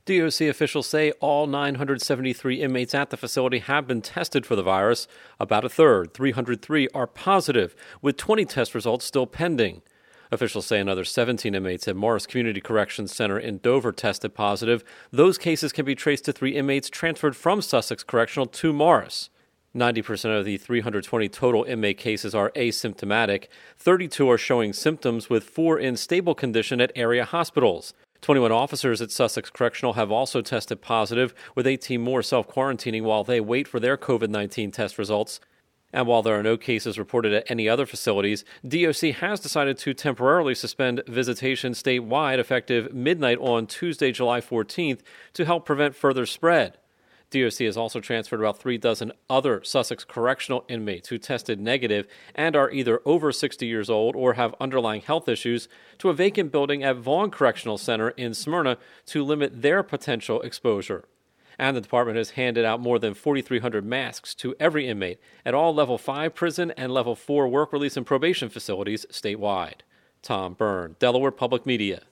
DOC officials say all 973 inmates at the facility have been tested for the virus. About a third, 303, are positive, with 20 test results still pending. Officials say another 17 inmates at Morris Community Corrections Center in Dover tested positive. Those cases can be traced to 3 inmates transferred from Sussex Correctional to Morris. 90% of the 320 total inmate cases are asymptomatic. 32 are showing symptoms, with 4 in stable condition at area hospitals. 21 officers at Sussex Correctional have also tested positive, with 18 more self-quarantining while they wait for their COVID-19 test results. And while there are no cases reported at any other facilities, DOC has decided to temporarily suspend visitation statewide effective midnight on Tuesday, July 14th, to help prevent further spread. DOC has also transferred about 36 other Sussex correctional inmates who tested negative and are either over 60 years old or have underlying health issues to a vacant building at Vaughan Correctional Center in Smyrna to limit their potential exposure. And the department has handed out more than 4,300 masks to every inmate at all Level 5 prison and Level 4 work release and probation facilities statewide. Tom Byrne, Delaware Public Media.